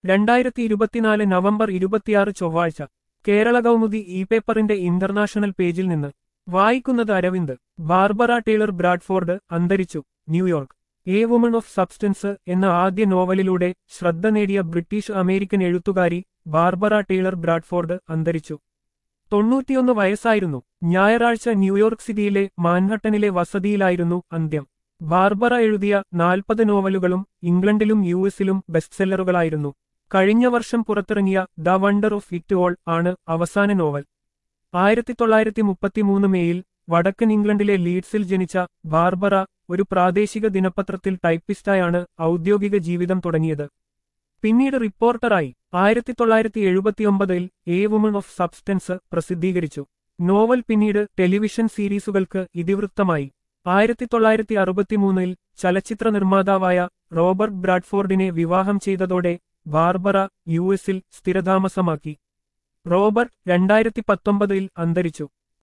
2024 November 26 ചൊവ്വാഴ്ച Kerala Kaumudi e പേപ്പറിന്റെ international പേജിൽ നിന്ന് വായിക്കുന്നത് അരവിന്ദ്. ബാർബറ ടേലർ ബ്രാഡ്ഫോർഡ് അന്തരിച്ചു. New York. A woman of substance എന്ന ആദ്യ നോവലിലൂടെ ശ്രദ്ധ നേടിയ ബ്രിട്ടീഷ് അമേരിക്കൻ എഴുത്തുകാരി ബാർബറ ടേലർ ബ്രാഡ്ഫോർഡ് അന്തരിച്ചു. 91 വയസ്സായിരുന്നു. ഞായറാഴ്ച ന്യൂയോർക്ക് സിറ്റിയിലെ മാൻഹട്ടനിലെ വസതിയിലായിരുന്നു അന്ത്യം. ബാർബറ എഴുതിയ 40 നോവലുകളും ഇംഗ്ലണ്ടിലും യുഎസിലും ബെസ്റ്റ്സെല്ലറുകളായിരുന്നു. കഴിഞ്ഞ വർഷം പുറത്തിറങ്ങിയ the wonder of it all ആണ് അവസാന നോവൽ. 1933 മേയിൽ വടക്കൻ ഇംഗ്ലണ്ടിലെ ലീഡ്സിൽ ജനിച്ച ബാർബറ ഒരു പ്രാദേശിക ദിനപത്രത്തിൽ ടൈപ്പിസ്റ്റായാണ് ഔദ്യോഗിക ജീവിതം തുടങ്ങിയത്. പിന്നീട് റിപ്പോർട്ടറായി. 1979 എ വുമൺ ഓഫ് സബ്സ്റ്റൻസ് പ്രസിദ്ധീകരിച്ചു. നോവൽ പിന്നീട് ടെലിവിഷൻ സീരീസുകൾക്ക് ഇതിവൃത്തമായി. 1963 ചലച്ചിത്ര നിർമ്മാതാവായ റോബർട്ട് ബ്രാഡ്ഫോർഡിനെ വിവാഹം ചെയ്തതോടെ ബാർബറ യുഎസിൽ സ്ഥിരതാമസമാക്കി. റോബർട്ട് 2019 അന്തരിച്ചു.